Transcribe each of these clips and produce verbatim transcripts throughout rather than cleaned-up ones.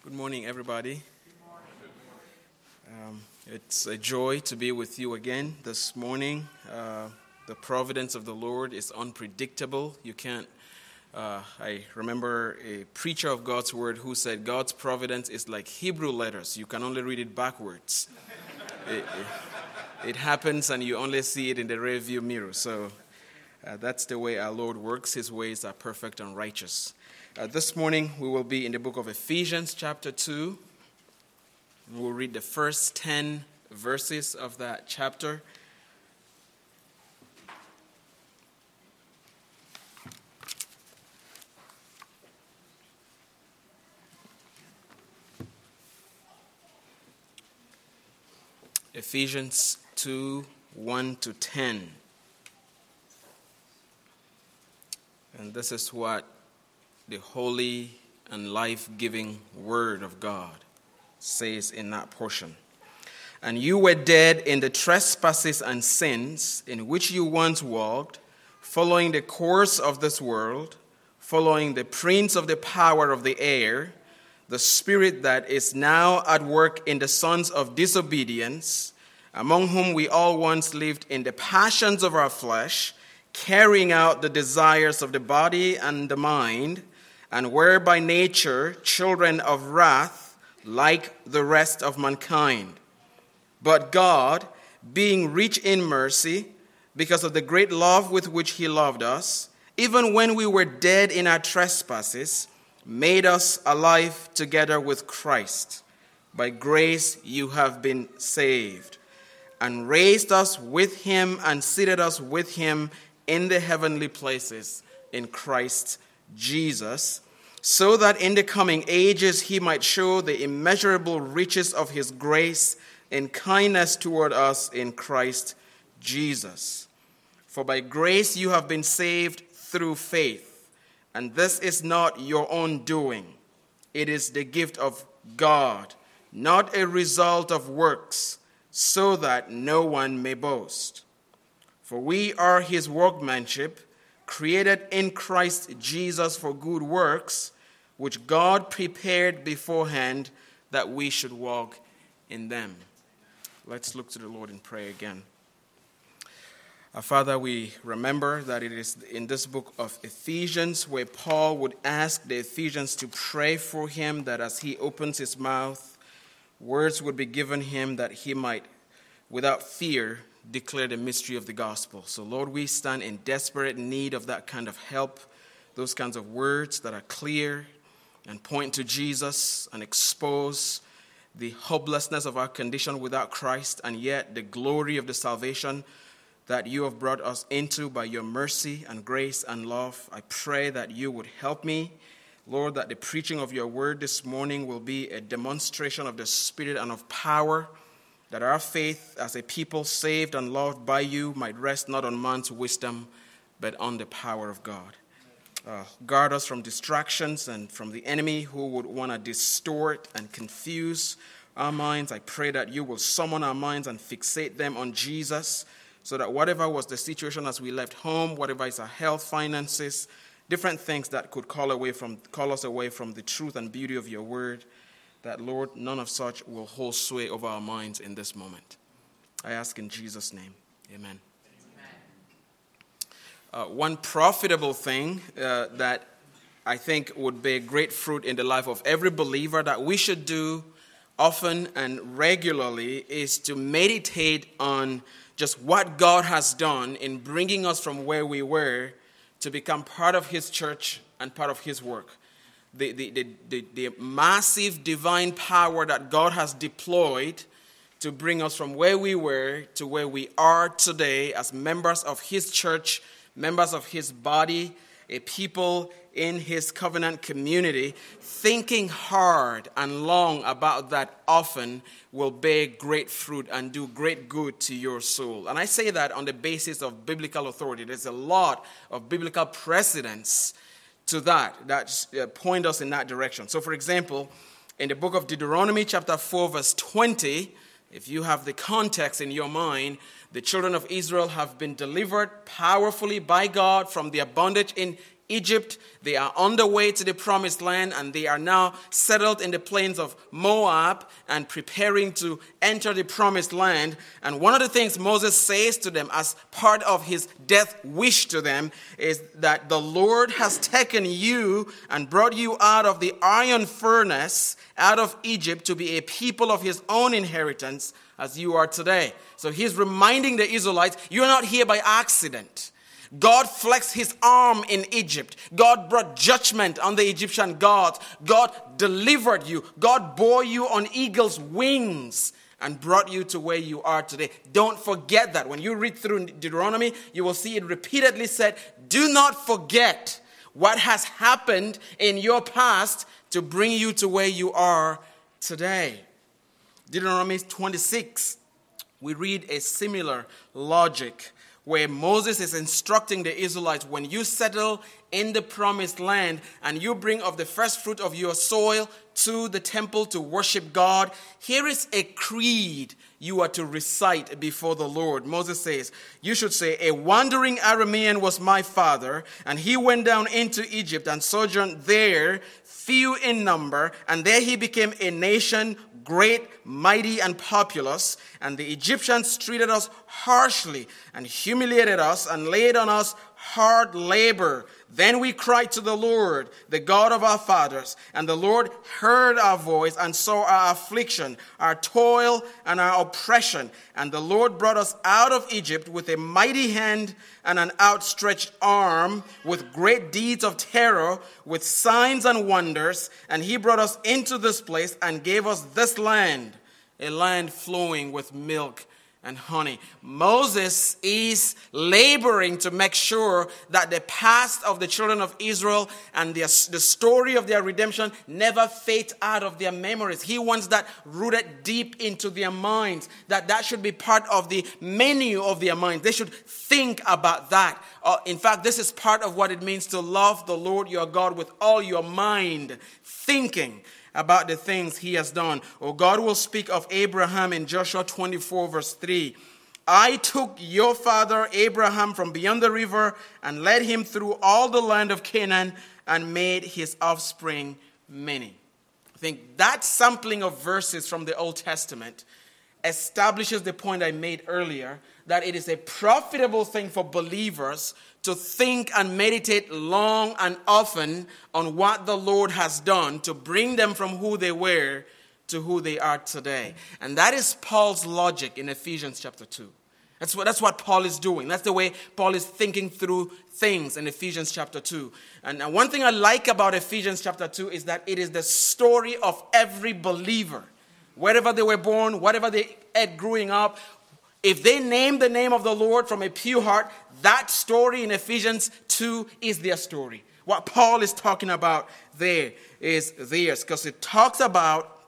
Good morning, everybody. Um, it's a joy to be with you again this morning. Uh, the providence of the Lord is unpredictable. You can't, uh, I remember a preacher of God's word who said God's providence is like Hebrew letters. You can only read it backwards. it, it, it happens and you only see it in the rearview mirror. So uh, that's the way our Lord works. His ways are perfect and righteous. Uh, this morning, we will be in the book of Ephesians, chapter two. We'll read the first ten verses of that chapter. Ephesians two, one to ten. And this is what the holy and life-giving word of God says in that portion. And you were dead in the trespasses and sins in which you once walked, following the course of this world, following the prince of the power of the air, the spirit that is now at work in the sons of disobedience, among whom we all once lived in the passions of our flesh, carrying out the desires of the body and the mind, and were by nature children of wrath, like the rest of mankind. But God, being rich in mercy, because of the great love with which he loved us, even when we were dead in our trespasses, made us alive together with Christ. By grace you have been saved, and raised us with him and seated us with him in the heavenly places in Christ Jesus, so that in the coming ages he might show the immeasurable riches of his grace in kindness toward us in Christ Jesus. For by grace you have been saved through faith, and this is not your own doing. It is the gift of God, not a result of works, so that no one may boast. For we are his workmanship, created in Christ Jesus for good works, which God prepared beforehand that we should walk in them. Let's look to the Lord in prayer again. Our Father, we remember that it is in this book of Ephesians where Paul would ask the Ephesians to pray for him, that as he opens his mouth, words would be given him that he might, without fear, declare the mystery of the gospel. So, Lord, we stand in desperate need of that kind of help, those kinds of words that are clear and point to Jesus and expose the hopelessness of our condition without Christ, and yet the glory of the salvation that you have brought us into by your mercy and grace and love. I pray that you would help me, Lord, that the preaching of your word this morning will be a demonstration of the Spirit and of power, that our faith as a people saved and loved by you might rest not on man's wisdom, but on the power of God. Uh, guard us from distractions and from the enemy who would want to distort and confuse our minds. I pray that you will summon our minds and fixate them on Jesus, so that whatever was the situation as we left home, whatever is our health, finances, different things that could call away from call us away from the truth and beauty of your word, that, Lord, none of such will hold sway over our minds in this moment. I ask in Jesus' name, amen. Uh, one profitable thing uh, that I think would bear great fruit in the life of every believer that we should do often and regularly is to meditate on just what God has done in bringing us from where we were to become part of his church and part of his work. The, the, the, the, the massive divine power that God has deployed to bring us from where we were to where we are today as members of his church, members of his body, a people in his covenant community. Thinking hard and long about that often will bear great fruit and do great good to your soul. And I say that on the basis of biblical authority. There's a lot of biblical precedents to that, that point us in that direction. So, for example, in the book of Deuteronomy, chapter four, verse twenty, if you have the context in your mind, the children of Israel have been delivered powerfully by God from their bondage in Egypt. They are on the way to the promised land, and they are now settled in the plains of Moab and preparing to enter the promised land. And one of the things Moses says to them as part of his death wish to them is that the Lord has taken you and brought you out of the iron furnace, out of Egypt, to be a people of his own inheritance, as you are today. So he's reminding the Israelites, you're not here by accident. God flexed his arm in Egypt. God brought judgment on the Egyptian gods. God delivered you. God bore you on eagle's wings and brought you to where you are today. Don't forget that. When you read through Deuteronomy, you will see it repeatedly said, do not forget what has happened in your past to bring you to where you are today. Deuteronomy twenty-six, we read a similar logic where Moses is instructing the Israelites, when you settle in the promised land and you bring of the first fruit of your soil to the temple to worship God, here is a creed you are to recite before the Lord. Moses says, you should say, a wandering Aramean was my father, and he went down into Egypt and sojourned there, few in number, and there he became a nation great, mighty, and populous. And the Egyptians treated us harshly and humiliated us and laid on us hard labor. Then we cried to the Lord, the God of our fathers, and the Lord heard our voice and saw our affliction, our toil, and our oppression. And the Lord brought us out of Egypt with a mighty hand and an outstretched arm, with great deeds of terror, with signs and wonders. And he brought us into this place and gave us this land, a land flowing with milk and honey. Moses is laboring to make sure that the past of the children of Israel and the, the story of their redemption never fade out of their memories. He wants that rooted deep into their minds, that that should be part of the menu of their minds. They should think about that. Uh, in fact, this is part of what it means to love the Lord your God with all your mind, thinking about the things he has done. Or God will speak of Abraham in Joshua twenty-four verse three. I took your father Abraham from beyond the river and led him through all the land of Canaan and made his offspring many. I think that sampling of verses from the Old Testament establishes the point I made earlier, that it is a profitable thing for believers to think and meditate long and often on what the Lord has done to bring them from who they were to who they are today. And that is Paul's logic in Ephesians chapter two. That's what, that's what Paul is doing. That's the way Paul is thinking through things in Ephesians chapter two. And one thing I like about Ephesians chapter two is that it is the story of every believer. Wherever they were born, whatever they ate growing up, if they name the name of the Lord from a pure heart, that story in Ephesians two is their story. What Paul is talking about there is theirs, because it talks about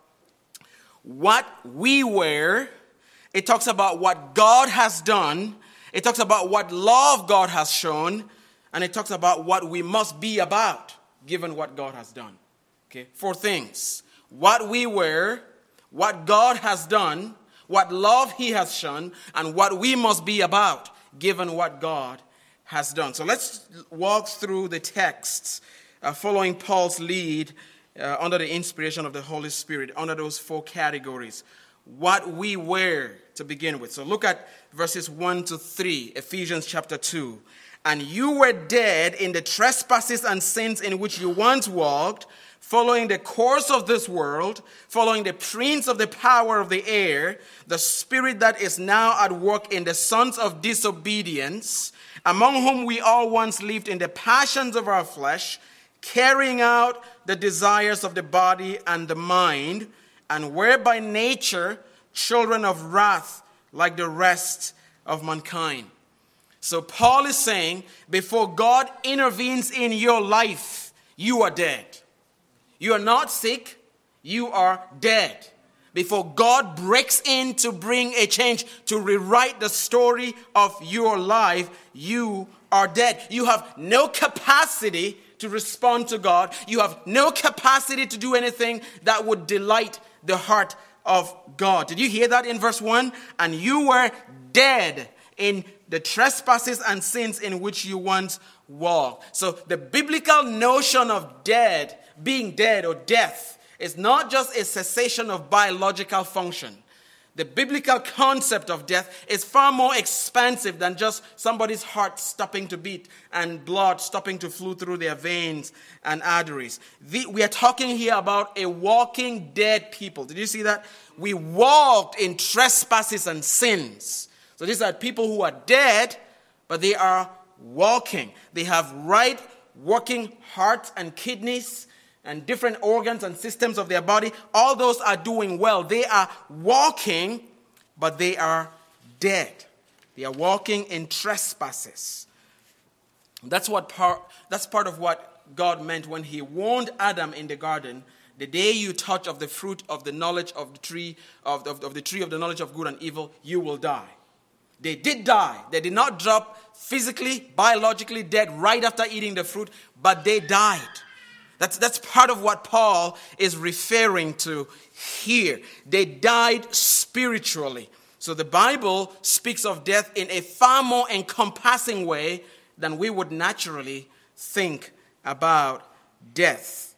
what we were. It talks about what God has done. It talks about what love God has shown. And it talks about what we must be about, given what God has done. Okay, four things. What we were, what God has done, what love he has shown, and what we must be about, given what God has done. So let's walk through the texts uh, following Paul's lead uh, under the inspiration of the Holy Spirit, under those four categories. What we were to begin with. So look at verses one to three, Ephesians chapter two. And you were dead in the trespasses and sins in which you once walked, following the course of this world, following the prince of the power of the air, the spirit that is now at work in the sons of disobedience, among whom we all once lived in the passions of our flesh, carrying out the desires of the body and the mind, and were by nature children of wrath like the rest of mankind. So Paul is saying, before God intervenes in your life, you are dead. You are not sick, you are dead. Before God breaks in to bring a change, to rewrite the story of your life, you are dead. You have no capacity to respond to God. You have no capacity to do anything that would delight the heart of God. Did you hear that in verse one? And you were dead in the trespasses and sins in which you once walked. So the biblical notion of dead, being dead or death, is not just a cessation of biological function. The biblical concept of death is far more expansive than just somebody's heart stopping to beat and blood stopping to flow through their veins and arteries. The, we are talking here about a walking dead people. Did you see that? We walked in trespasses and sins. So these are people who are dead, but they are walking. They have right working hearts and kidneys and different organs and systems of their body. All those are doing well. They are walking, but they are dead. They are walking in trespasses. That's what part, that's part of what God meant when he warned Adam in the garden, the day you touch of the fruit of the knowledge of the tree of, of, of the tree of the knowledge of good and evil, you will die. They did die. They did not drop physically, biologically dead right after eating the fruit, but they died. That's, that's part of what Paul is referring to here. They died spiritually. So the Bible speaks of death in a far more encompassing way than we would naturally think about death.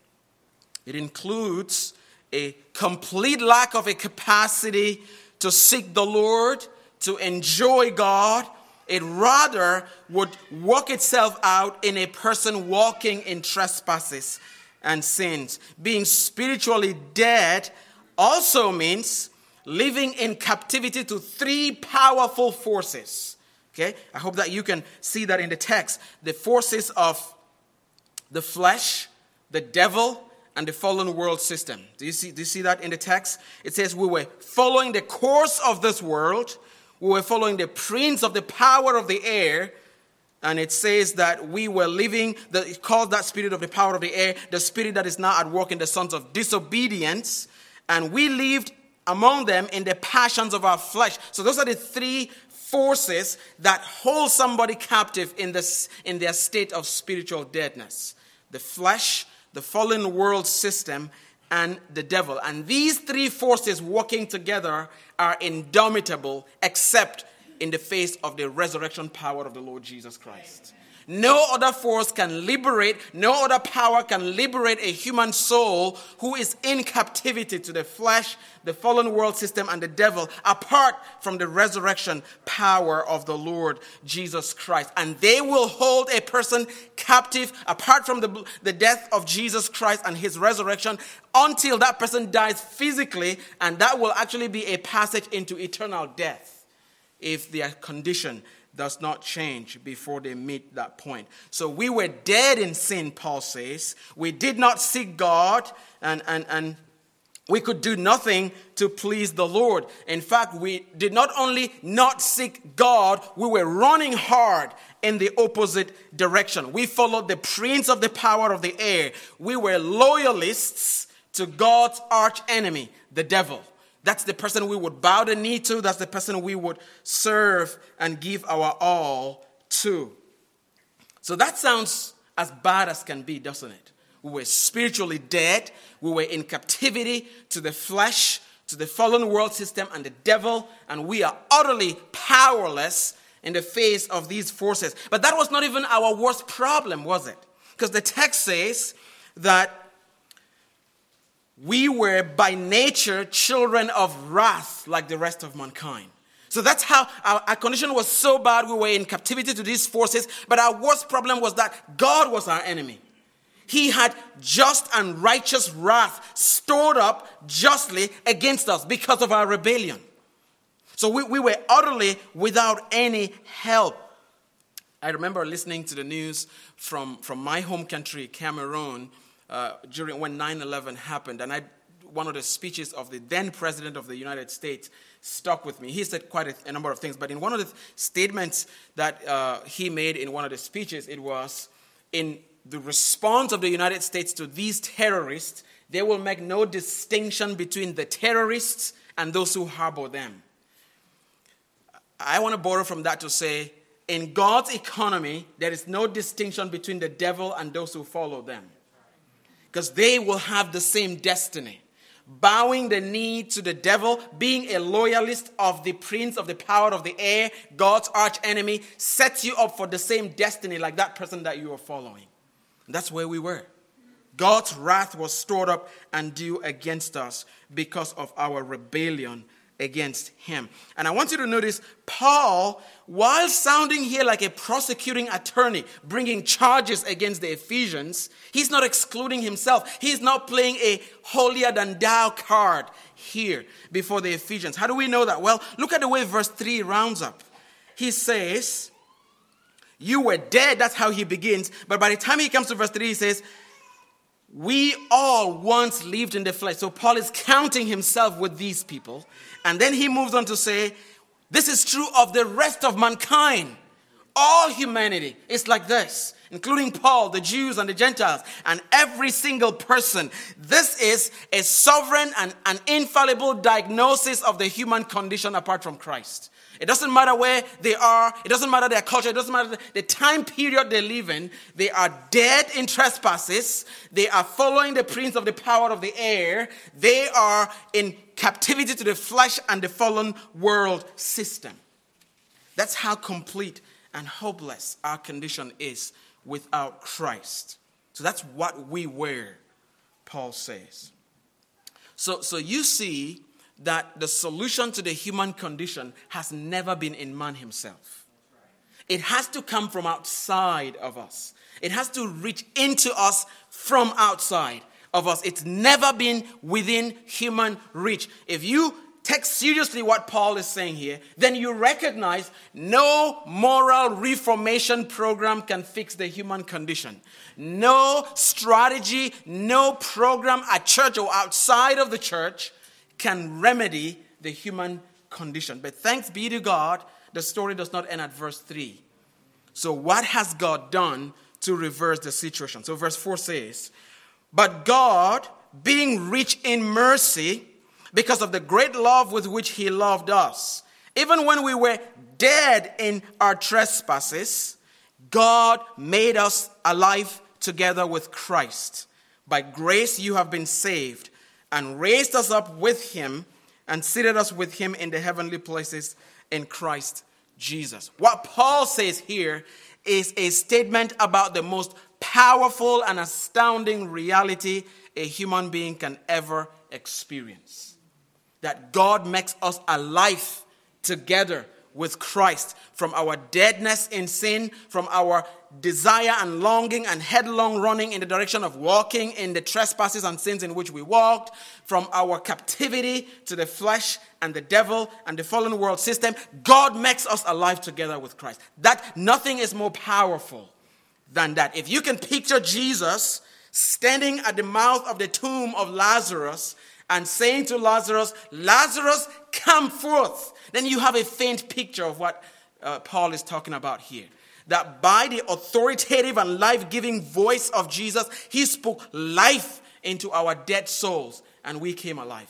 It includes a complete lack of a capacity to seek the Lord, to enjoy God. It rather would work itself out in a person walking in trespasses and sins. Being spiritually dead also means living in captivity to three powerful forces. Okay? I hope that you can see that in the text. The forces of the flesh, the devil, and the fallen world system. Do you see, do you see that in the text? It says we were following the course of this world. We were following the prince of the power of the air. And it says that we were living, the, it calls that spirit of the power of the air, the spirit that is now at work in the sons of disobedience. And we lived among them in the passions of our flesh. So those are the three forces that hold somebody captive in, this, in their state of spiritual deadness. The flesh, the fallen world system, and the devil. And these three forces working together are indomitable except in the face of the resurrection power of the Lord Jesus Christ. No other force can liberate, no other power can liberate a human soul who is in captivity to the flesh, the fallen world system, and the devil, apart from the resurrection power of the Lord Jesus Christ. And they will hold a person captive apart from the, the death of Jesus Christ and his resurrection until that person dies physically, and that will actually be a passage into eternal death if their condition does not change before they meet that point. So we were dead in sin, Paul says. We did not seek God, and, and, and we could do nothing to please the Lord. In fact, we did not only not seek God, we were running hard in the opposite direction. We followed the prince of the power of the air. We were loyalists to God's arch enemy, the devil. That's the person we would bow the knee to. That's the person we would serve and give our all to. So that sounds as bad as can be, doesn't it? We were spiritually dead. We were in captivity to the flesh, to the fallen world system and the devil. And we are utterly powerless in the face of these forces. But that was not even our worst problem, was it? Because the text says that we were by nature children of wrath like the rest of mankind. So that's how our, our condition was so bad. We were in captivity to these forces. But our worst problem was that God was our enemy. He had just and righteous wrath stored up justly against us because of our rebellion. So we, we were utterly without any help. I remember listening to the news from, from my home country, Cameroon, Uh, during when nine eleven happened, and I, one of the speeches of the then President of the United States stuck with me. He said quite a, a number of things, but in one of the statements that uh, he made in one of the speeches, it was, in the response of the United States to these terrorists, they will make no distinction between the terrorists and those who harbor them. I want to borrow from that to say, in God's economy, there is no distinction between the devil and those who follow them, because they will have the same destiny. bowing the knee to the devil, being a loyalist of the prince of the power of the air, God's arch enemy, sets you up for the same destiny like that person that you are following. And that's where we were. God's wrath was stored up and due against us because of our rebellion against him. And I want you to notice, Paul, while sounding here like a prosecuting attorney, bringing charges against the Ephesians, he's not excluding himself. He's not playing a holier than thou card here before the Ephesians. How do we know that? Well, look at the way verse three rounds up. He says, you were dead. That's how he begins. But by the time he comes to verse three, he says, we all once lived in the flesh. So Paul is counting himself with these people. And then he moves on to say, this is true of the rest of mankind. All humanity is like this, including Paul, the Jews and the Gentiles, and every single person. This is a sovereign and an infallible diagnosis of the human condition apart from Christ. It doesn't matter where they are. It doesn't matter their culture. It doesn't matter the time period they live in. They are dead in trespasses. They are following the prince of the power of the air. They are in captivity to the flesh and the fallen world system. That's how complete and hopeless our condition is without Christ. So that's what we were, Paul says. So, so you see that the solution to the human condition has never been in man himself. It has to come from outside of us. It has to reach into us from outside of us. It's never been within human reach. If you take seriously what Paul is saying here, then you recognize no moral reformation program can fix the human condition. No strategy, no program at church or outside of the church can remedy the human condition. But thanks be to God, the story does not end at verse three. So what has God done to reverse the situation? So verse four says, but God, being rich in mercy, because of the great love with which he loved us, even when we were dead in our trespasses, God made us alive together with Christ. By grace you have been saved, and raised us up with him and seated us with him in the heavenly places in Christ Jesus. What Paul says here is a statement about the most powerful and astounding reality a human being can ever experience. That God makes us alive together with Christ from our deadness in sin, from our desire and longing and headlong running in the direction of walking in the trespasses and sins in which we walked, from our captivity to the flesh and the devil and the fallen world system. God makes us alive together with Christ. That nothing is more powerful than that. If you can picture Jesus standing at the mouth of the tomb of Lazarus and saying to Lazarus, Lazarus, come forth, then you have a faint picture of what uh, Paul is talking about here. That by the authoritative and life-giving voice of Jesus, he spoke life into our dead souls, and we came alive.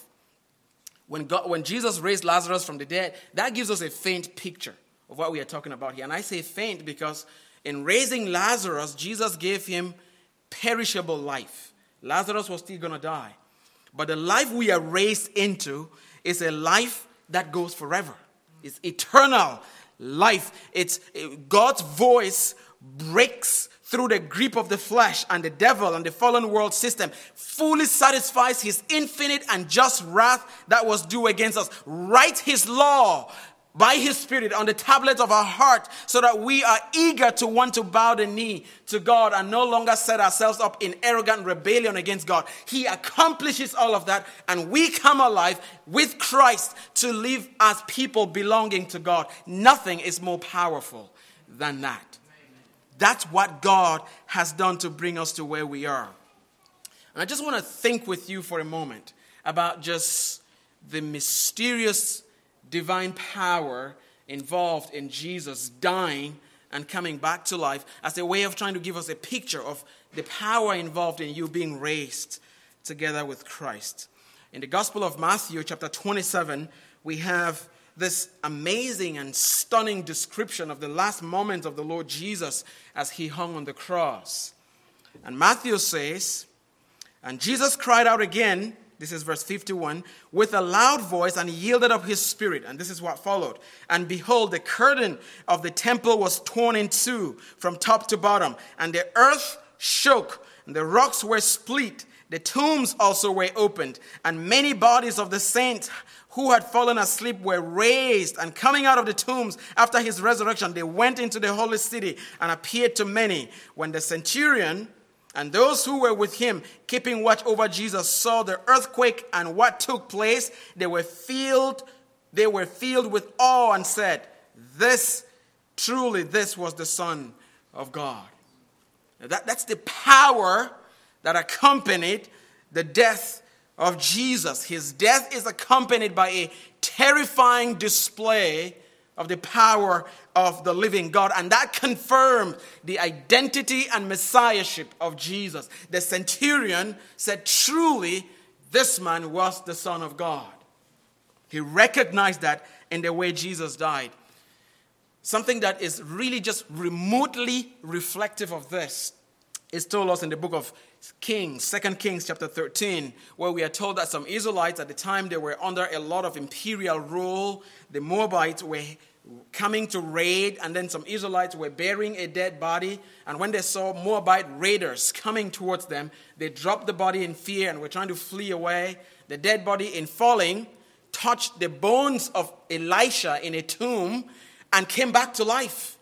When God, when Jesus raised Lazarus from the dead, that gives us a faint picture of what we are talking about here. And I say faint because in raising Lazarus, Jesus gave him perishable life. Lazarus was still going to die. But the life we are raised into is a life that goes forever. It's eternal life. It's God's voice breaks through the grip of the flesh and the devil and the fallen world system, fully satisfies his infinite and just wrath that was due against us, writes his law by his Spirit on the tablets of our heart so that we are eager to want to bow the knee to God and no longer set ourselves up in arrogant rebellion against God. He accomplishes all of that, and we come alive with Christ to live as people belonging to God. Nothing is more powerful than that. That's what God has done to bring us to where we are. And I just want to think with you for a moment about just the mysterious divine power involved in Jesus dying and coming back to life as a way of trying to give us a picture of the power involved in you being raised together with Christ. In the Gospel of Matthew, chapter twenty-seven, we have this amazing and stunning description of the last moments of the Lord Jesus as he hung on the cross. And Matthew says, and Jesus cried out again, this is verse fifty-one, with a loud voice and yielded up his spirit. And this is what followed. And behold, the curtain of the temple was torn in two from top to bottom. And the earth shook, and the rocks were split. The tombs also were opened. And many bodies of the saints who had fallen asleep were raised. And coming out of the tombs after his resurrection, they went into the holy city and appeared to many. When the centurion and those who were with him, keeping watch over Jesus, saw the earthquake and what took place, they were filled, they were filled with awe and said, "This, truly, this was the Son of God." Now that, that's the power that accompanied the death of Jesus. His death is accompanied by a terrifying display of the power of the living God. And that confirmed the identity and messiahship of Jesus. The centurion said, truly, this man was the Son of God. He recognized that in the way Jesus died. Something that is really just remotely reflective of this is told us in the book of Kings, Second Kings chapter thirteen, where we are told that some Israelites at the time, they were under a lot of imperial rule. The Moabites were coming to raid, and then some Israelites were burying a dead body. And when they saw Moabite raiders coming towards them, they dropped the body in fear and were trying to flee away. The dead body, in falling, touched the bones of Elisha in a tomb and came back to life.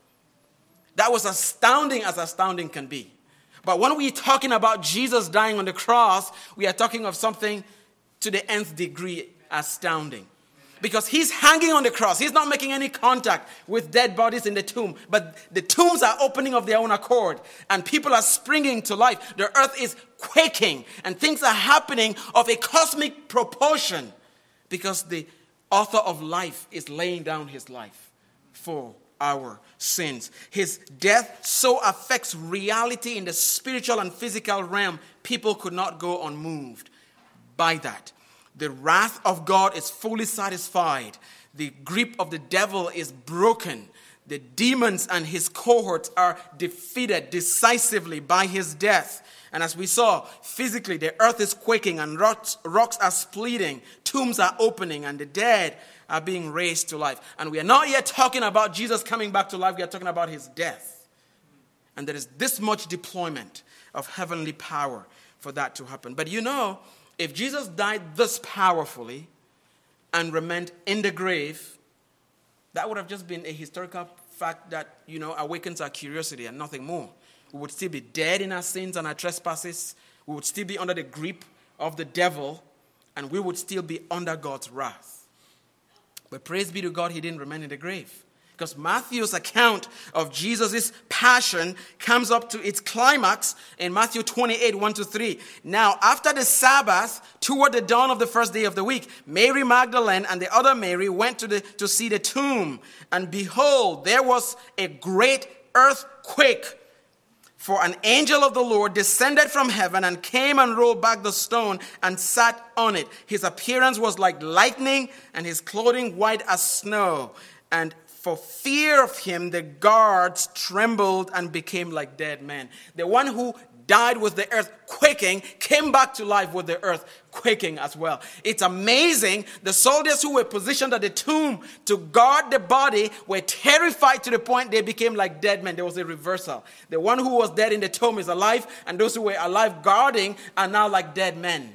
That was astounding as astounding can be. But when we're talking about Jesus dying on the cross, we are talking of something to the nth degree astounding. Because he's hanging on the cross. He's not making any contact with dead bodies in the tomb. But the tombs are opening of their own accord. And people are springing to life. The earth is quaking. And things are happening of a cosmic proportion. Because the author of life is laying down his life for our sins. His death so affects reality in the spiritual and physical realm. People could not go unmoved by that. The wrath of God is fully satisfied. The grip of the devil is broken. The demons and his cohorts are defeated decisively by his death. And as we saw, physically, the earth is quaking and rocks, rocks are splitting. Tombs are opening and the dead are being raised to life. And we are not yet talking about Jesus coming back to life. We are talking about his death. And there is this much deployment of heavenly power for that to happen. But you know, if Jesus died this powerfully and remained in the grave, that would have just been a historical fact that, you know, awakens our curiosity and nothing more. We would still be dead in our sins and our trespasses. We would still be under the grip of the devil, and we would still be under God's wrath. But praise be to God, he didn't remain in the grave. Because Matthew's account of Jesus' passion comes up to its climax in Matthew twenty-eight, one to three. Now, after the Sabbath, toward the dawn of the first day of the week, Mary Magdalene and the other Mary went to, the, to see the tomb. And behold, there was a great earthquake. For an angel of the Lord descended from heaven and came and rolled back the stone and sat on it. His appearance was like lightning and his clothing white as snow. And for fear of him, the guards trembled and became like dead men. The one who died with the earth quaking came back to life with the earth quaking as well. It's amazing. The soldiers who were positioned at the tomb to guard the body were terrified to the point they became like dead men. There was a reversal. The one who was dead in the tomb is alive, and those who were alive guarding are now like dead men.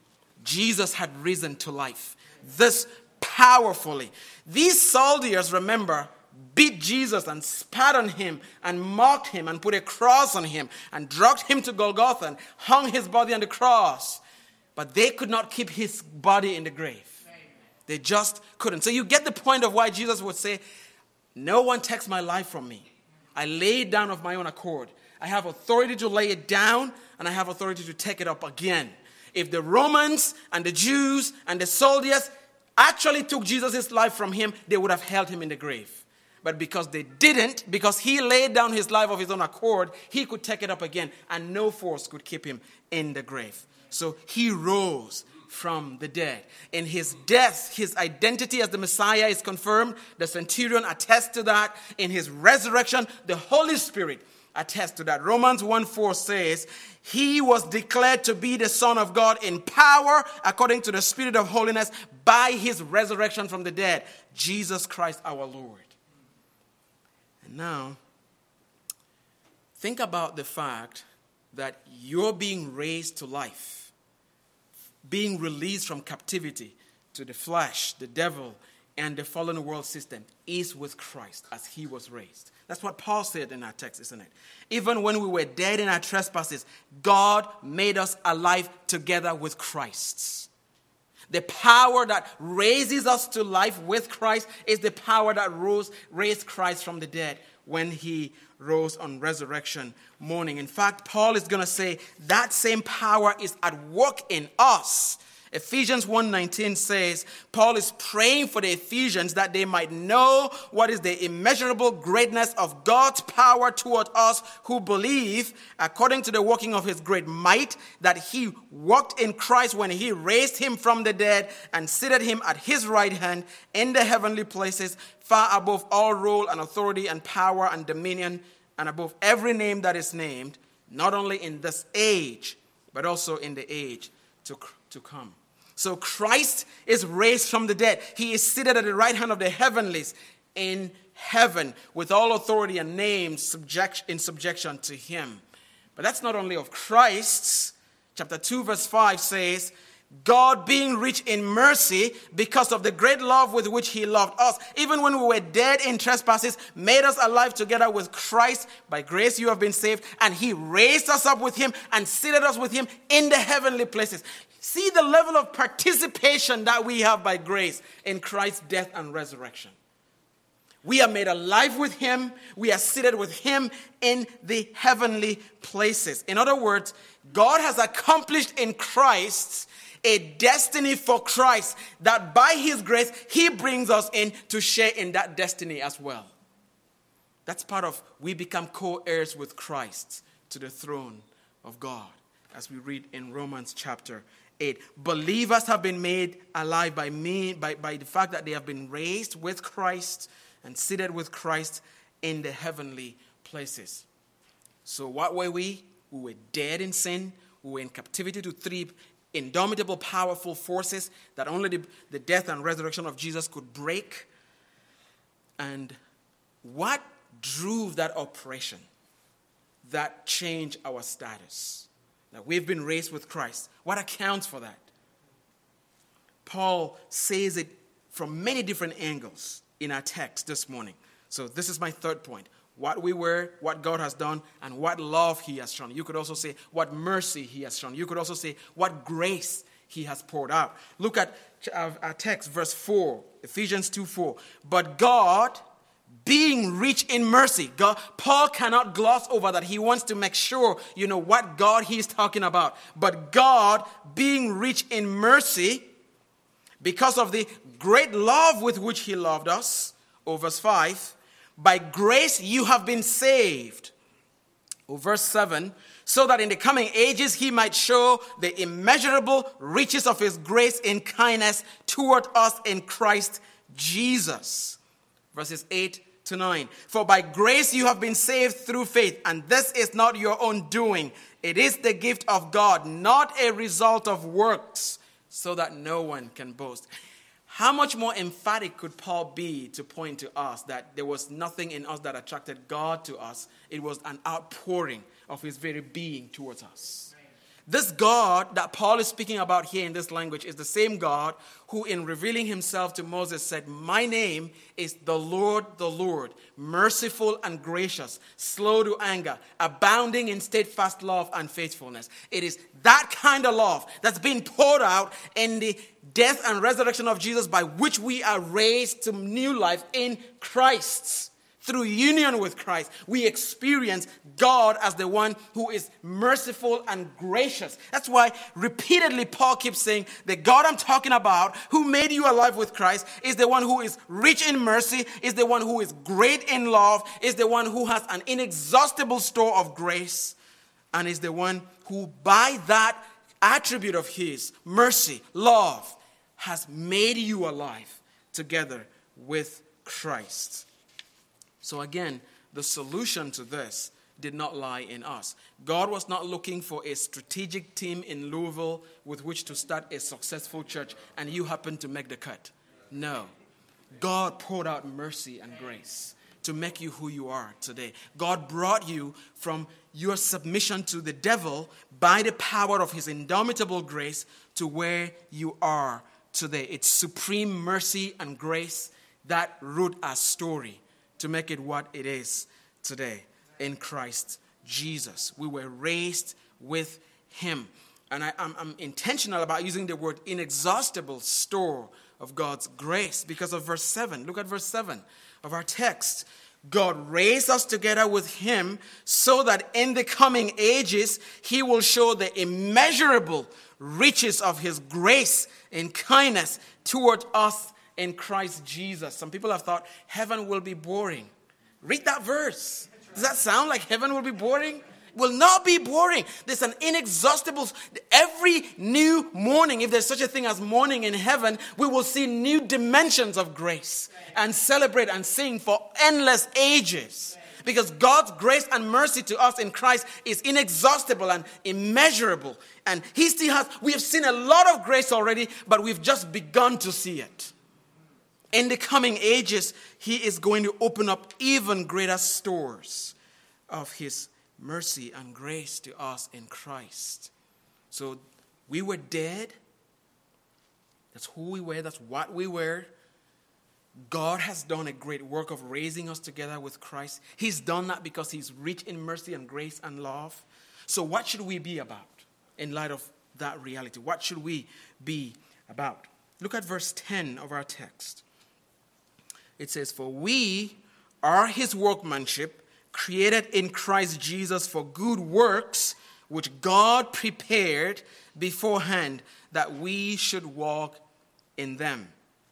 Jesus had risen to life. This powerfully. These soldiers, remember, beat Jesus and spat on him and mocked him and put a cross on him and dragged him to Golgotha and hung his body on the cross. But they could not keep his body in the grave. They just couldn't. So you get the point of why Jesus would say, no one takes my life from me. I lay it down of my own accord. I have authority to lay it down and I have authority to take it up again. If the Romans and the Jews and the soldiers actually took Jesus' life from him, they would have held him in the grave. But because they didn't, because he laid down his life of his own accord, he could take it up again, and no force could keep him in the grave. So he rose from the dead. In his death, his identity as the Messiah is confirmed. The centurion attests to that. In his resurrection, the Holy Spirit attest to that. Romans one four says, he was declared to be the Son of God in power according to the Spirit of holiness by his resurrection from the dead, Jesus Christ our Lord. And now, think about the fact that you're being raised to life, being released from captivity to the flesh, the devil, and the fallen world system is with Christ as he was raised. That's what Paul said in our text, isn't it? Even when we were dead in our trespasses, God made us alive together with Christ. The power that raises us to life with Christ is the power that rose, raised Christ from the dead when he rose on resurrection morning. In fact, Paul is going to say that same power is at work in us. Ephesians one nineteen says, Paul is praying for the Ephesians that they might know what is the immeasurable greatness of God's power toward us who believe, according to the working of his great might, that he worked in Christ when he raised him from the dead and seated him at his right hand in the heavenly places, far above all rule and authority and power and dominion, and above every name that is named, not only in this age, but also in the age to, to come. So Christ is raised from the dead. He is seated at the right hand of the heavenlies in heaven with all authority and names subject, in subjection to him. But that's not only of Christ. Chapter two verse five says, God being rich in mercy because of the great love with which he loved us, even when we were dead in trespasses, made us alive together with Christ. By grace you have been saved, and he raised us up with him and seated us with him in the heavenly places. See the level of participation that we have by grace in Christ's death and resurrection. We are made alive with him. We are seated with him in the heavenly places. In other words, God has accomplished in Christ a destiny for Christ that by his grace, he brings us in to share in that destiny as well. That's part of we become co-heirs with Christ to the throne of God, as we read in Romans chapter eight. Believers have been made alive by me, by, by the fact that they have been raised with Christ and seated with Christ in the heavenly places. So what were we? We were dead in sin. We were in captivity to three indomitable, powerful forces that only the, the death and resurrection of Jesus could break. And what drove that operation that changed our status? That we've been raised with Christ. What accounts for that? Paul says it from many different angles in our text this morning. So this is my third point. What we were, what God has done, and what love he has shown. You could also say what mercy he has shown. You could also say what grace he has poured out. Look at our text, verse four, Ephesians two four. But God, being rich in mercy. God, Paul cannot gloss over that. He wants to make sure you know what God he's talking about. But God, being rich in mercy, because of the great love with which he loved us, oh, verse five, by grace you have been saved. Oh, verse seven, so that in the coming ages he might show the immeasurable riches of his grace in kindness toward us in Christ Jesus. Verses eight to nine. For by grace you have been saved through faith, and this is not your own doing. It is the gift of God, not a result of works, so that no one can boast. How much more emphatic could Paul be to point to us that there was nothing in us that attracted God to us? It was an outpouring of his very being towards us. This God that Paul is speaking about here in this language is the same God who, in revealing himself to Moses, said, my name is the Lord, the Lord, merciful and gracious, slow to anger, abounding in steadfast love and faithfulness. It is that kind of love that's been poured out in the death and resurrection of Jesus, by which we are raised to new life in Christ. Through union with Christ, we experience God as the one who is merciful and gracious. That's why repeatedly Paul keeps saying, the God I'm talking about, who made you alive with Christ, is the one who is rich in mercy, is the one who is great in love, is the one who has an inexhaustible store of grace, and is the one who, by that attribute of his, mercy, love, has made you alive together with Christ. So again, the solution to this did not lie in us. God was not looking for a strategic team in Louisville with which to start a successful church, and you happen to make the cut. No. God poured out mercy and grace to make you who you are today. God brought you from your submission to the devil by the power of his indomitable grace to where you are today. It's supreme mercy and grace that wrote our story to make it what it is today in Christ Jesus. We were raised with him. And I, I'm, I'm intentional about using the word inexhaustible store of God's grace because of verse seven. Look at verse seven of our text. God raised us together with him so that in the coming ages he will show the immeasurable riches of his grace and kindness toward us in Christ Jesus. Some people have thought heaven will be boring. Read that verse. Does that sound like heaven will be boring? Will not be boring. There's an inexhaustible, every new morning, if there's such a thing as morning in heaven, we will see new dimensions of grace and celebrate and sing for endless ages. Because God's grace and mercy to us in Christ is inexhaustible and immeasurable. And he still has, we have seen a lot of grace already, but we've just begun to see it. In the coming ages, he is going to open up even greater stores of his mercy and grace to us in Christ. So we were dead. That's who we were. That's what we were. God has done a great work of raising us together with Christ. He's done that because he's rich in mercy and grace and love. So what should we be about in light of that reality? What should we be about? Look at verse ten of our text. It says, "For we are his workmanship, created in Christ Jesus for good works, which God prepared beforehand that we should walk in them."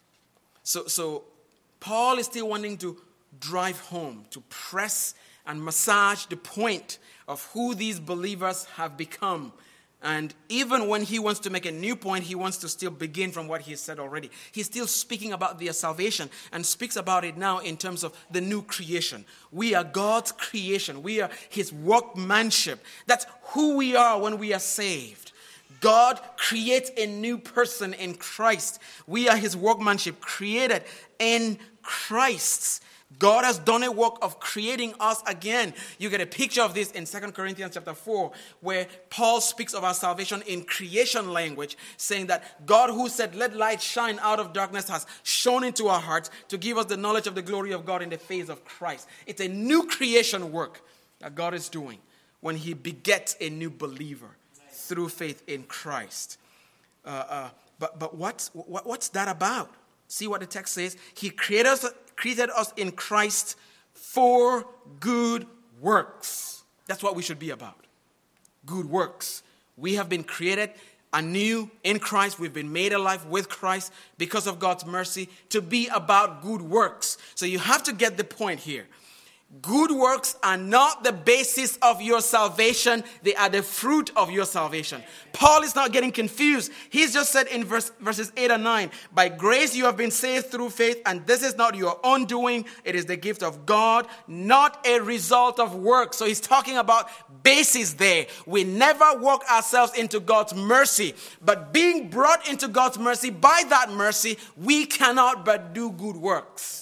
So, so Paul is still wanting to drive home, to press and massage the point of who these believers have become. And even when he wants to make a new point, he wants to still begin from what he has said already. He's still speaking about their salvation and speaks about it now in terms of the new creation. We are God's creation. We are his workmanship. That's who we are when we are saved. God creates a new person in Christ. We are his workmanship, created in Christ. God has done a work of creating us again. You get a picture of this in Second Corinthians chapter four, where Paul speaks of our salvation in creation language, saying that God who said, "Let light shine out of darkness," has shone into our hearts to give us the knowledge of the glory of God in the face of Christ. It's a new creation work that God is doing when he begets a new believer through faith in Christ. Uh, uh, but but what's, what, what's that about? See what the text says? He created us, created us in Christ for good works. That's what we should be about. Good works. We have been created anew in Christ. We've been made alive with Christ because of God's mercy to be about good works. So you have to get the point here. Good works are not the basis of your salvation. They are the fruit of your salvation. Paul is not getting confused. He's just said in verse, verses eight and nine, "By grace you have been saved through faith, and this is not your own doing. It is the gift of God, not a result of work." So he's talking about basis there. We never work ourselves into God's mercy, but being brought into God's mercy, by that mercy, we cannot but do good works.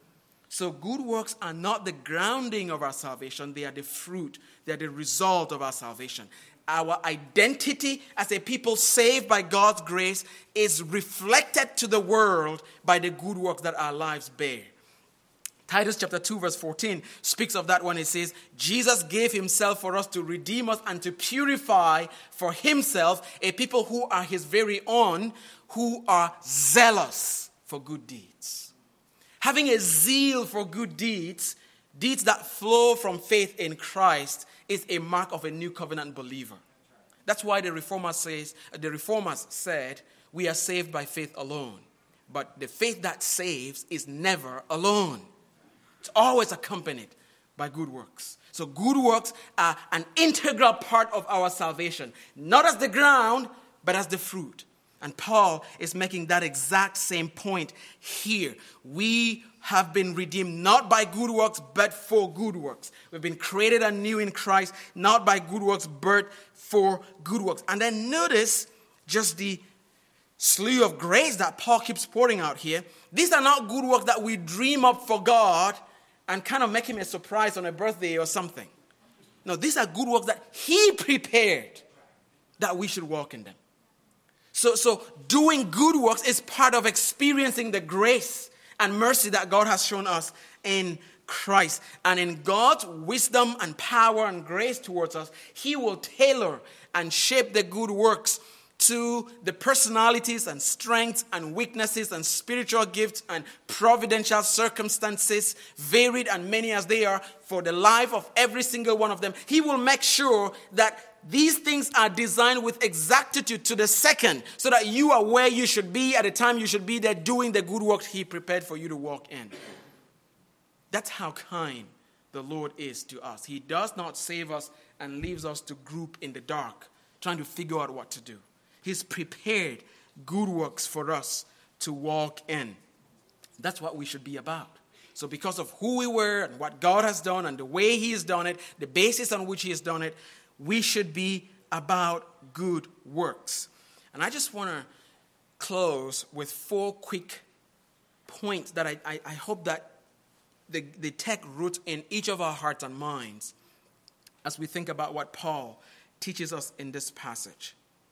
So good works are not the grounding of our salvation. They are the fruit. They are the result of our salvation. Our identity as a people saved by God's grace is reflected to the world by the good works that our lives bear. Titus chapter two verse fourteen speaks of that when it says, "Jesus gave himself for us to redeem us and to purify for himself a people who are his very own, who are zealous for good deeds." Having a zeal for good deeds, deeds that flow from faith in Christ, is a mark of a new covenant believer. That's why the reformers says, the reformers said, we are saved by faith alone. But the faith that saves is never alone. It's always accompanied by good works. So good works are an integral part of our salvation, not as the ground, but as the fruit. And Paul is making that exact same point here. We have been redeemed not by good works, but for good works. We've been created anew in Christ, not by good works, but for good works. And then notice just the slew of grace that Paul keeps pouring out here. These are not good works that we dream up for God and kind of make him a surprise on a birthday or something. No, these are good works that he prepared that we should walk in them. So, so doing good works is part of experiencing the grace and mercy that God has shown us in Christ. And in God's wisdom and power and grace towards us, he will tailor and shape the good works to the personalities and strengths and weaknesses and spiritual gifts and providential circumstances, varied and many as they are, for the life of every single one of them. He will make sure that these things are designed with exactitude to the second, so that you are where you should be at the time you should be there, doing the good work he prepared for you to walk in. That's how kind the Lord is to us. He does not save us and leaves us to group in the dark, trying to figure out what to do. He's prepared good works for us to walk in. That's what we should be about. So because of who we were and what God has done and the way he has done it, the basis on which he has done it, we should be about good works. And I just want to close with four quick points that I, I, I hope that they, they take root in each of our hearts and minds as we think about what Paul teaches us in this passage.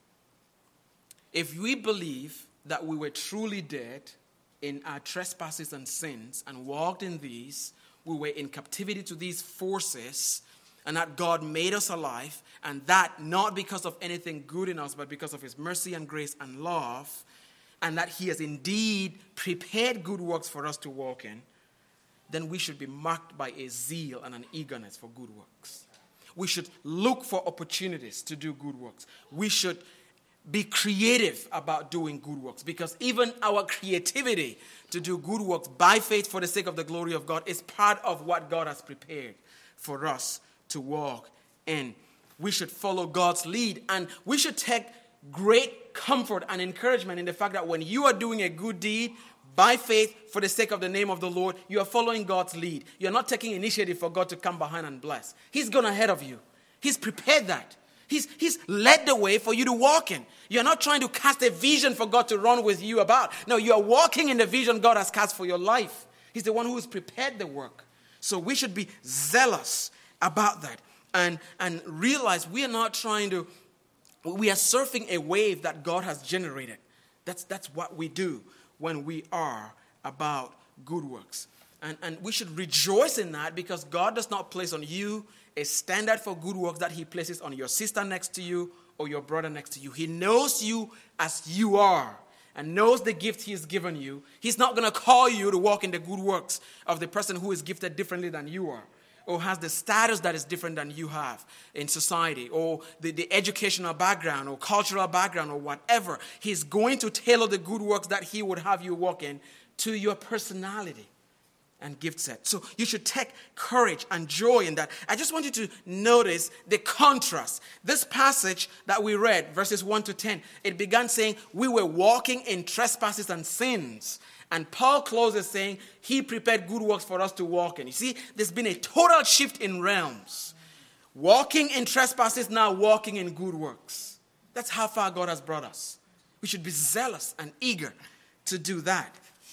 If we believe that we were truly dead in our trespasses and sins and walked in these, we were in captivity to these forces, and that God made us alive, and that not because of anything good in us, but because of his mercy and grace and love, and that he has indeed prepared good works for us to walk in, then we should be marked by a zeal and an eagerness for good works. We should look for opportunities to do good works. We should be creative about doing good works, because even our creativity to do good works by faith for the sake of the glory of God is part of what God has prepared for us to walk in. We should follow God's lead, and we should take great comfort and encouragement in the fact that when you are doing a good deed by faith for the sake of the name of the Lord, you are following God's lead. You're not taking initiative for God to come behind and bless. He's gone ahead of you. He's prepared that. He's, he's led the way for you to walk in. You're not trying to cast a vision for God to run with you about. No, you are walking in the vision God has cast for your life. He's the one who has prepared the work. So we should be zealous about that and, and realize we are not trying to, we are surfing a wave that God has generated. That's, that's what we do when we are about good works. And, and we should rejoice in that, because God does not place on you a standard for good works that he places on your sister next to you or your brother next to you. He knows you as you are and knows the gift he has given you. He's not going to call you to walk in the good works of the person who is gifted differently than you are, or has the status that is different than you have in society, or the, the educational background or cultural background or whatever. He's going to tailor the good works that he would have you walk in to your personality and gift set. So you should take courage and joy in that. I just want you to notice the contrast. This passage that we read, verses one to ten, it began saying, we were walking in trespasses and sins. And Paul closes saying, he prepared good works for us to walk in. You see, there's been a total shift in realms. Walking in trespasses, now walking in good works. That's how far God has brought us. We should be zealous and eager to do that.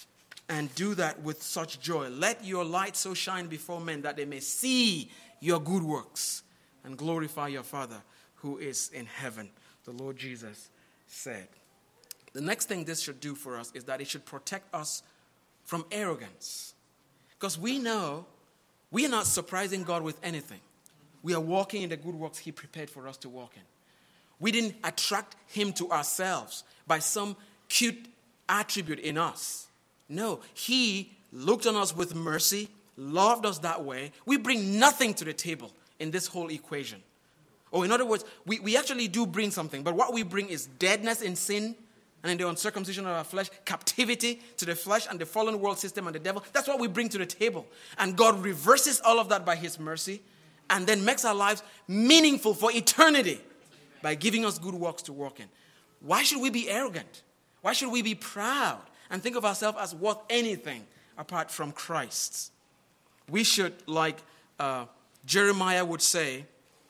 And do that with such joy. Let your light so shine before men that they may see your good works and glorify your Father who is in heaven, the Lord Jesus said. The next thing this should do for us is that it should protect us from arrogance. Because we know we are not surprising God with anything. We are walking in the good works he prepared for us to walk in. We didn't attract him to ourselves by some cute attribute in us. No, he looked on us with mercy, loved us that way. We bring nothing to the table in this whole equation. Or in other words, we, we actually do bring something, but what we bring is deadness in sin and in the uncircumcision of our flesh, captivity to the flesh and the fallen world system and the devil. That's what we bring to the table. And God reverses all of that by his mercy and then makes our lives meaningful for eternity by giving us good works to walk in. why should we be arrogant? Why should we be proud and think of ourselves as worth anything apart from Christ? We should, like uh, Jeremiah would say,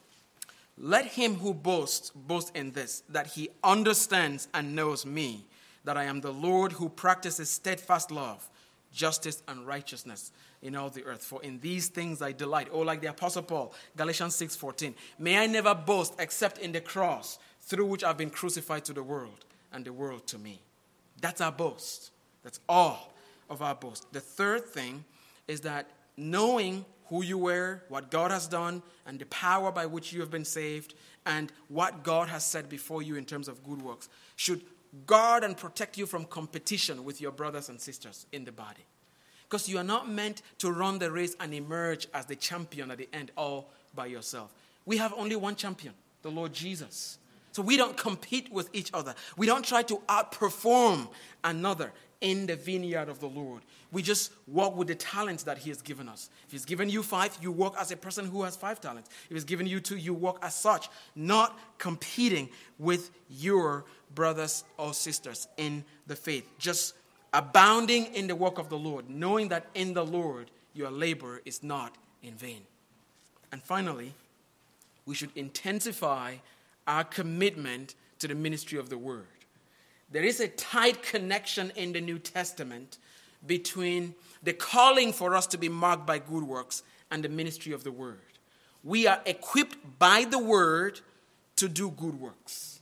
let him who boasts boast in this, that he understands and knows me, that I am the Lord who practices steadfast love, justice, and righteousness in all the earth. For in these things I delight. Oh, like the Apostle Paul, Galatians six fourteen. May I never boast except in the cross, through which I've been crucified to the world, and the world to me. That's our boast. That's all of our boast. The third thing is that knowing who you were, what God has done, and the power by which you have been saved, and what God has set before you in terms of good works, should guard and protect you from competition with your brothers and sisters in the body. Because you are not meant to run the race and emerge as the champion at the end all by yourself. We have only one champion, the Lord Jesus. So we don't compete with each other. We don't try to outperform another in the vineyard of the Lord. We just walk with the talents that he has given us. If he's given you five, you walk as a person who has five talents. If he's given you two, you walk as such, not competing with your brothers or sisters in the faith. Just abounding in the work of the Lord, knowing that in the Lord your labor is not in vain. And finally, we should intensify our commitment to the ministry of the word. There is a tight connection in the New Testament between the calling for us to be marked by good works and the ministry of the word. We are equipped by the word to do good works.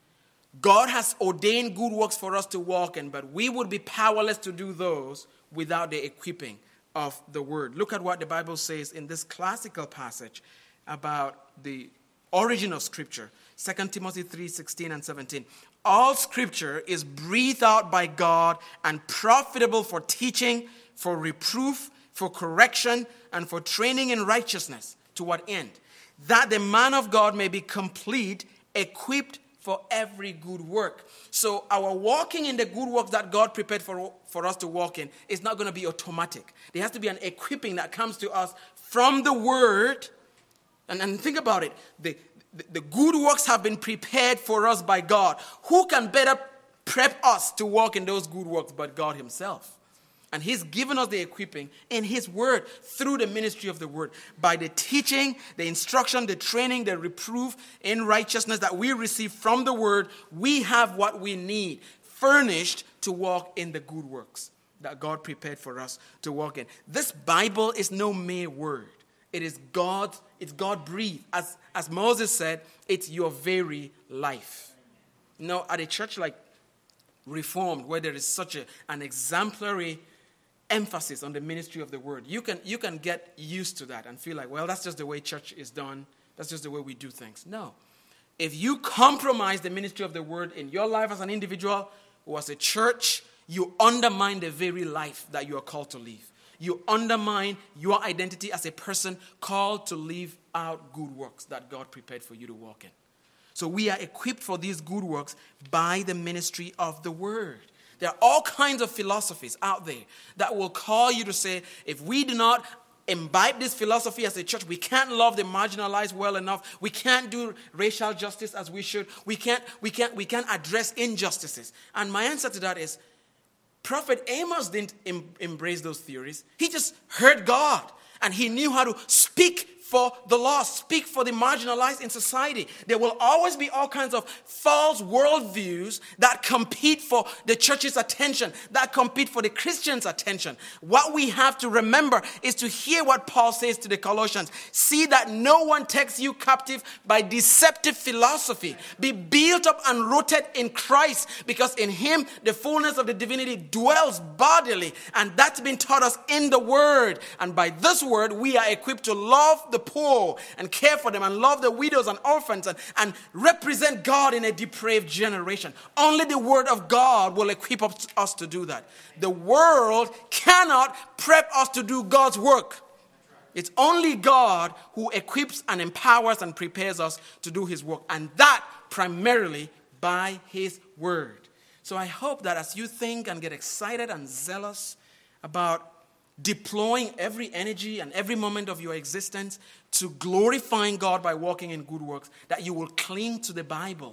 God has ordained good works for us to walk in, but we would be powerless to do those without the equipping of the word. Look at what the Bible says in this classical passage about the origin of Scripture. Second Timothy three sixteen and seventeen. All Scripture is breathed out by God and profitable for teaching, for reproof, for correction, and for training in righteousness. To what end? That the man of God may be complete, equipped for every good work. So our walking in the good works that God prepared for, for us to walk in is not going to be automatic. There has to be an equipping that comes to us from the word. And, and think about it. The, the, the good works have been prepared for us by God. Who can better prep us to walk in those good works but God himself? And he's given us the equipping in his word through the ministry of the word. By the teaching, the instruction, the training, the reproof in righteousness that we receive from the word, we have what we need, furnished to walk in the good works that God prepared for us to walk in. This Bible is no mere word. It is God, it's God breathed. As, as Moses said, it's your very life. You know, at a church like Reformed, where there is such a, an exemplary emphasis on the ministry of the word, you can you can get used to that and feel like, well, that's just the way church is done. That's just the way we do things. No. If you compromise the ministry of the word in your life as an individual or as a church, you undermine the very life that you are called to live. You undermine your identity as a person called to live out good works that God prepared for you to walk in. So we are equipped for these good works by the ministry of the word. There are all kinds of philosophies out there that will call you to say, if we do not imbibe this philosophy as a church, we can't love the marginalized well enough. We can't do racial justice as we should. We can't, we can't, we can't address injustices. And my answer to that is, Prophet Amos didn't em- embrace those theories. He just heard God, and he knew how to speak for the lost, speak for the marginalized in society. There will always be all kinds of false worldviews that compete for the church's attention, that compete for the Christian's attention. What we have to remember is to hear what Paul says to the Colossians. See that no one takes you captive by deceptive philosophy. Be built up and rooted in Christ, because in him the fullness of the divinity dwells bodily, and that's been taught us in the word. And by this word we are equipped to love the poor and care for them and love the widows and orphans and, and represent God in a depraved generation. Only the word of God will equip us to do that. The world cannot prep us to do God's work. It's only God who equips and empowers and prepares us to do his work, and that primarily by his word. So I hope that as you think and get excited and zealous about deploying every energy and every moment of your existence to glorifying God by walking in good works, that you will cling to the Bible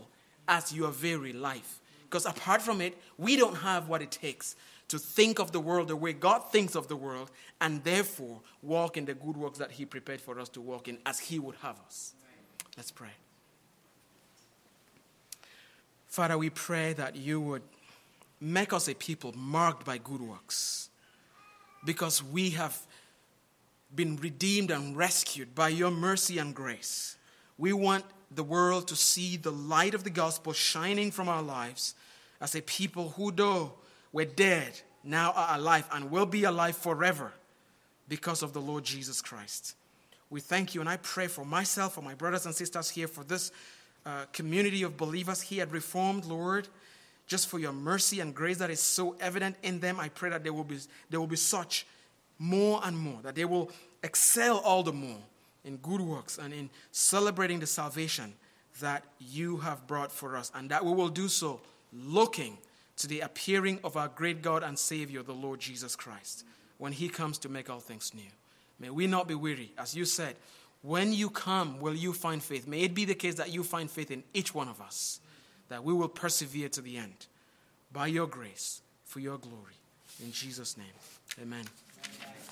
as your very life. Because apart from it, we don't have what it takes to think of the world the way God thinks of the world, and therefore walk in the good works that he prepared for us to walk in as he would have us. Let's pray. Father, we pray that you would make us a people marked by good works, because we have been redeemed and rescued by your mercy and grace. We want the world to see the light of the gospel shining from our lives as a people who, though we're dead, now are alive and will be alive forever because of the Lord Jesus Christ. We thank you, and I pray for myself, for my brothers and sisters here, for this uh, community of believers here at Reformed, Lord, just for your mercy and grace that is so evident in them. I pray that there will be, there will be such more and more, that they will excel all the more in good works and in celebrating the salvation that you have brought for us, and that we will do so looking to the appearing of our great God and Savior, the Lord Jesus Christ, when he comes to make all things new. May we not be weary. As you said, when you come, will you find faith? May it be the case that you find faith in each one of us, that we will persevere to the end by your grace, for your glory. In Jesus' name, amen. Amen.